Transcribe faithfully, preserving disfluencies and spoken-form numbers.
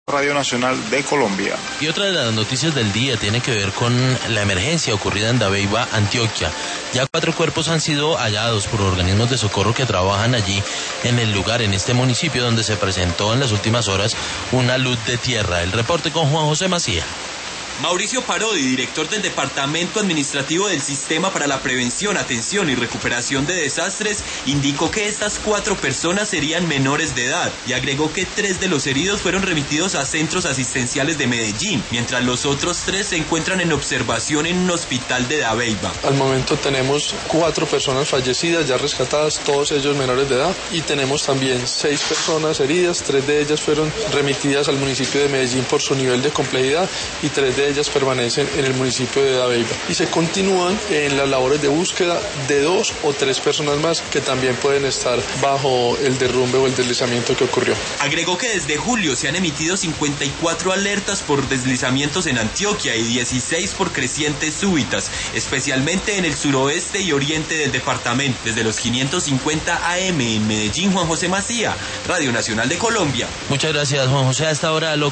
Radio Nacional de Colombia. Y otra de las noticias del día tiene que ver con la emergencia ocurrida en Dabeiba, Antioquia. Ya cuatro cuerpos han sido hallados por organismos de socorro que trabajan allí en el lugar, en este municipio donde se presentó en las últimas horas una luz de tierra. El reporte con Juan José Macía. Mauricio Parodi, director del Departamento Administrativo del Sistema para la Prevención, Atención y Recuperación de Desastres, indicó que estas cuatro personas serían menores de edad y agregó que tres de los heridos fueron remitidos a centros asistenciales de Medellín, mientras los otros tres se encuentran en observación en un hospital de Dabeiba. Al momento tenemos cuatro personas fallecidas, ya rescatadas, todos ellos menores de edad, y tenemos también seis personas heridas, tres de ellas fueron remitidas al municipio de Medellín por su nivel de complejidad y tres de ellas permanecen en el municipio de Dabeiba. Y se continúan en las labores de búsqueda de dos o tres personas más que también pueden estar bajo el derrumbe o el deslizamiento que ocurrió. Agregó que desde julio se han emitido cincuenta y cuatro alertas por deslizamientos en Antioquia y dieciséis por crecientes súbitas, especialmente en el suroeste y oriente del departamento. Desde los quinientos cincuenta A M en Medellín, Juan José Macía, Radio Nacional de Colombia. Muchas gracias, Juan José. Hasta ahora lo